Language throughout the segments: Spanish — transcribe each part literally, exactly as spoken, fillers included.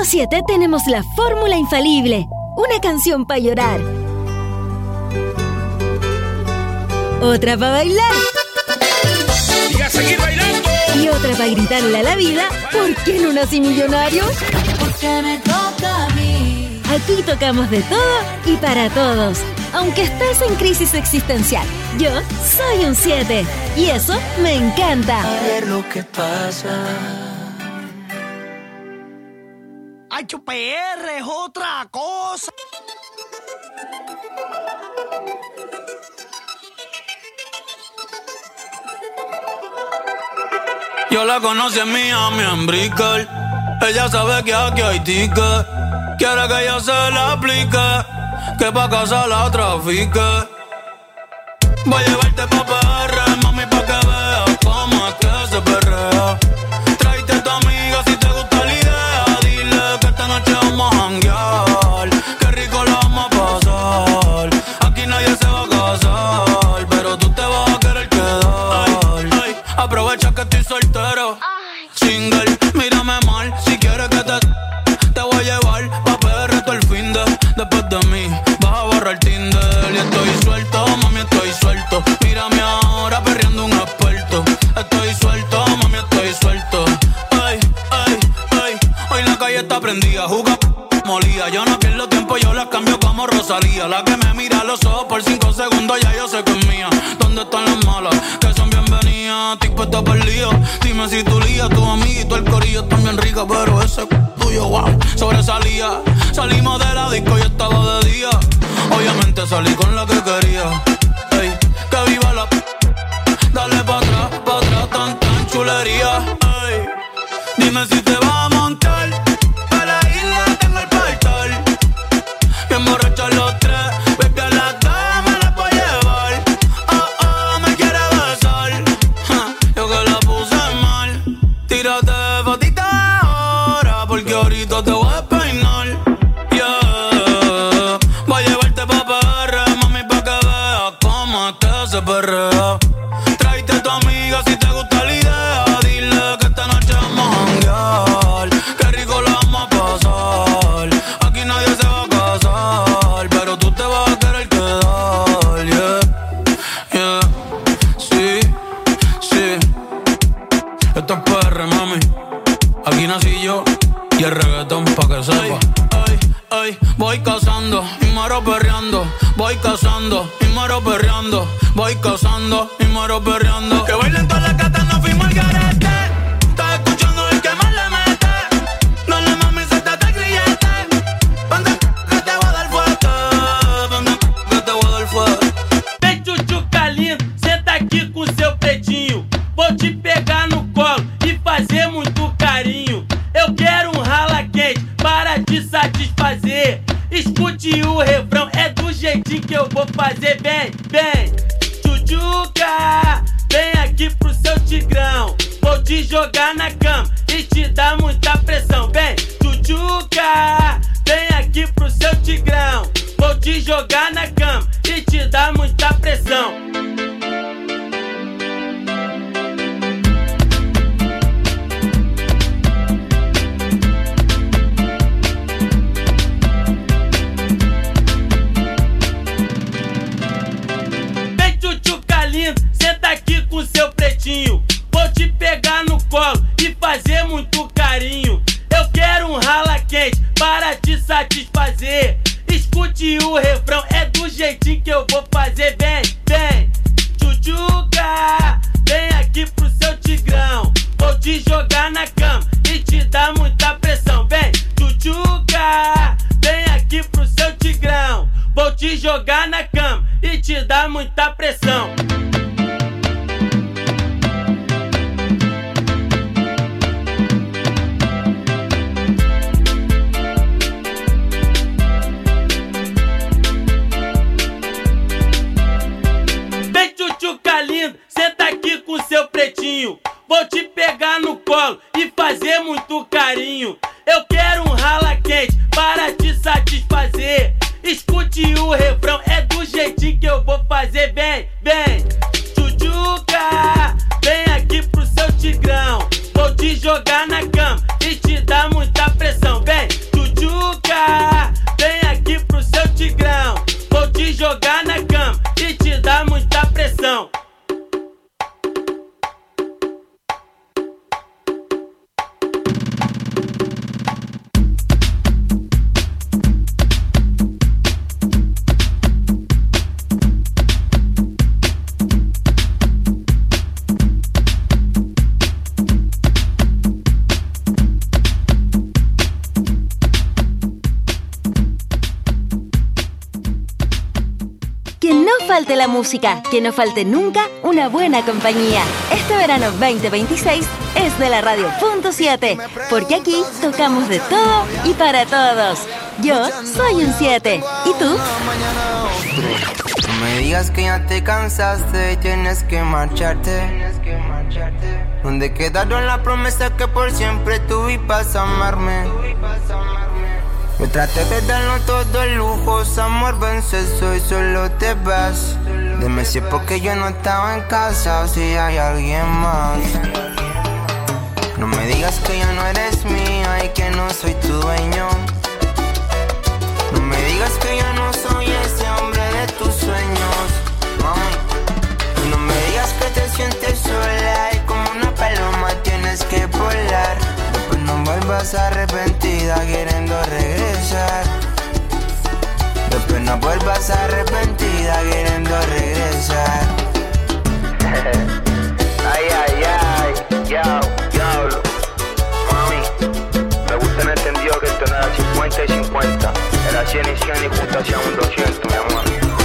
siete tenemos la fórmula infalible. Una canción para llorar. Otra para bailar. Y a seguir bailando. Y otra para gritarle a la vida: ¿por qué no nací millonario? Porque me toca a mí. Aquí tocamos de todo y para todos. Aunque estés en crisis existencial, yo soy un siete. Y eso me encanta. A ver lo que pasa. H P R es otra cosa. Yo la conocí en Miami, en Brickell. Ella sabe que aquí hay ticket. Quiere que yo se la aplique, que pa' casa la trafique. Voy a llevarte pa' P R, mami, pa' que veas cómo es que se perrea. Tráete a tu amiga si te gusta la idea. Dile que esta noche vamos a janguear. Qué rico la vamos a pasar. Aquí nadie se va a casar, pero tú te vas a querer quedar. Ay, ay, aprovecha que estoy soltero. Ay. Single, mírame mal. Si quieres que te, te voy a llevar pa' P R todo el fin de. Después de mí vas a borrar Tinder. Y estoy suelto, mami, estoy suelto. Mírame ahora perreando un experto. Estoy suelto, mami, estoy suelto. Ay, ay, ay. Hoy la calle está prendida, juga molía. Yo no pierdo tiempo, yo la cambio como Rosalía. La que me mira a los ojos por cinco segundos, ya yo sé que es mía. ¿Dónde están las malas? Que son bienvenidas. Estoy puesta para el lío. Dime si tu lía, tu amiguito, el corillo están bien rica, pero ese tuyo, wow, sobresalía. Salimos de la disco y estaba de día. Obviamente salí con la que quería. Ey, que viva la p***. Dale pa' atrás, pa' atrás, tan, tan chulería. Ey, dime si te vas a montar. A la isla tengo el portal. Bien borrachos los tres. Baby, a las dos me las voy a llevar. Oh, oh, me quiere besar. Ja, yo que la puse mal. Tírate fotita ahora, porque ahorita te voy a peinar. Yeah, voy a llevarte pa' P R, mami, pa' que veas cómo es que se perrea. Tráete a tu amiga si te gusta la idea. Dile que esta noche vamos a janguear. Qué rico la vamos a pasar. Aquí nadie se va a casar, pero tú te vas a querer quedar. Yeah, yeah, sí, sí. Esto es P R, mami. Aquí nací yo y el reggaetón pa' que sepa. Ay, ay, voy cazando y muero perreando. Voy cazando y muero perreando. Voy cazando y muero perreando. Que bailen todas las gatas, nos fuimos al garete. Estás escuchando el que más le mete. No le mami, suéltate el grillete. Pande que te voy a dar fuerte. Pande que te voy a dar fuerte. Vem, tchutchuca lindo, senta aqui com seu pretinho. Vou te pegar no colo e fazer muito carinho. Eu quero um rala quente para te satisfazer. Escute o refrão, é do jeitinho que eu vou fazer. Vem, vem, tchutchuca, vem aqui pro seu tigrão. Vou te jogar na cama e te dar muita pressão. Vem, tchutchuca, vem aqui pro seu tigrão. Vou te jogar na cama e te dar muita pressão. Senta aqui com seu pretinho. Vou te pegar no colo e fazer muito carinho. Eu quero um rala quente para te satisfazer. Escute o refrão, é do jeitinho que eu vou fazer. Vem, vem, tchutchuca, vem aqui pro seu tigrão. Vou te jogar na cama e te dar muita pressão. Vem, tchutchuca, vem aqui pro seu tigrão. Vou te jogar na cama e te dar muita pressão. Vem, tchutchuca lindo, senta aqui com seu pretinho. Vou te pegar no colo e fazer muito carinho. Eu quero um rala quente para te satisfazer. Escute o refrão, é do jeitinho que eu vou fazer. Vem, vem. pica. Vem aqui pro seu tigrão, vou te jogar na cama e te dar muita pressão. Que no falte la música, que no falte nunca una buena compañía. Este verano veinte veintiséis es de la Radio Punto siete, porque aquí tocamos de todo y para todos. Yo soy un siete. ¿Y tú? No me digas que ya te cansaste y tienes que marcharte. ¿Dónde quedaron las promesas que por siempre tú ibas a amarme? Me traté de darlo todo el lujo, amor, vence eso y solo te vas. Dime si es porque yo no estaba en casa o si hay alguien más. No me digas que ya no eres mía y que no soy tu dueño. No me digas que ya no soy ese hombre de tus sueños, mami. Y no me digas que te sientes sola y como una paloma tienes que volar. Después no vuelvas arrepentida queriendo regresar. Después no vuelvas arrepentida queriendo regresar. Ay, ay, ay, ya, diablo. Mami, me gusta en el entendido que esto no era cincuenta y cincuenta. Era cien y cien y justo hacía un doscientos, mi amor.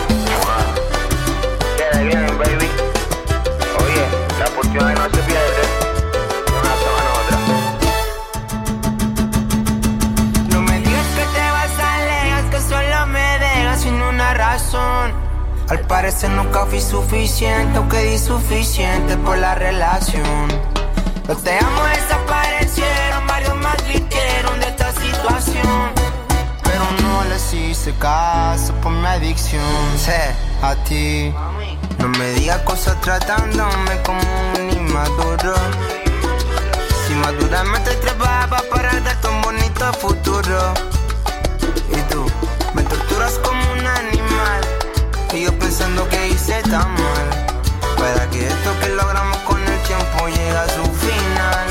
Queda bien, baby. Oye, la oportunidad no se pierde. Una semana otra. No me digas que te vas alejas, que solo me dejas sin una razón. Al parecer nunca fui suficiente, aunque di suficiente por la relación. Los te amo desaparecieron, varios más vivieron de esta situación. Pero no les hice caso por mi adicción, sé, a ti. No me digas cosas tratándome como un inmaduro. Si maduramente trabajaba para darte un bonito futuro. Y tú, me torturas como un animal. Y yo pensando que hice tan mal. Para que esto que logramos con el tiempo llegue a su final.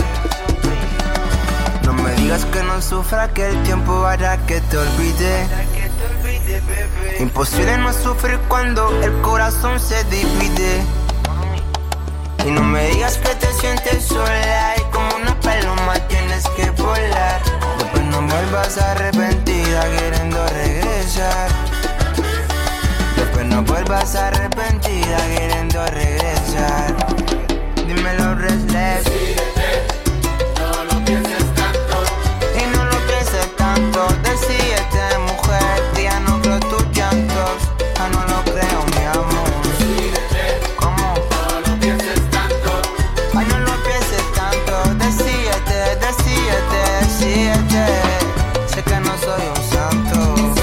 No me digas que no sufra, que el tiempo hará que te olvide. Imposible no sufrir cuando el corazón se divide. Y no me digas que te sientes sola y como una paloma tienes que volar. Después no vuelvas arrepentida queriendo regresar. Después no vuelvas arrepentida queriendo regresar. Dímelo, Restless. No lo pienses tanto. Y no lo pienses tanto. Decídete, mujer, ya no creo tus llantos. Ya no lo creo, mi amor. ¿Cómo? No lo pienses tanto. Ay, no lo pienses tanto. Decídete, decídete, decídete. Sé que no soy un santo.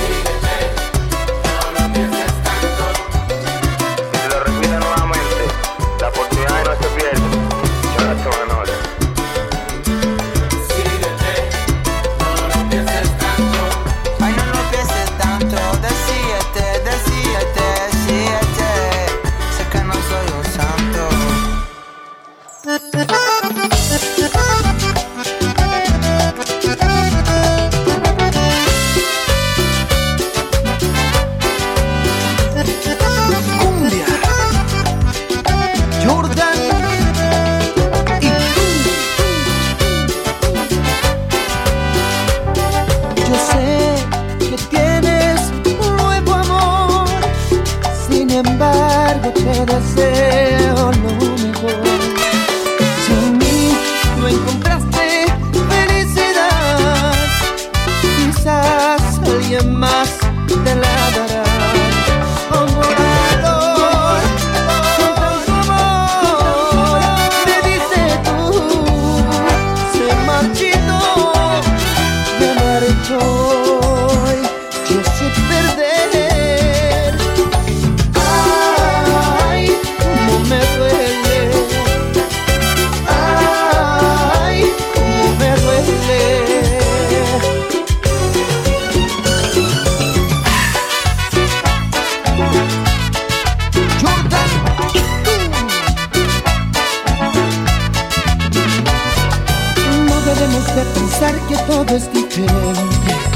No lo pienses tanto. Y te lo repito nuevamente. La oportunidad no se pierde. Yo la tomo ahora. No lo pienses tanto. Ay, no lo pienses tanto. Decídete, decídete, decídete. Sé que no soy un santo. Cumbia, Jordan y tú. Yo sé que tienes un nuevo amor, sin embargo te deseo lo mejor. Sin mí no encontraste felicidad, quizás alguien más te la dará. Amorador, con tanto amor, me dice tú, se marchitó, me marchó y yo sé perder. Ay, cómo me duele, ay, cómo me duele. debemos de pensar que todo es diferente.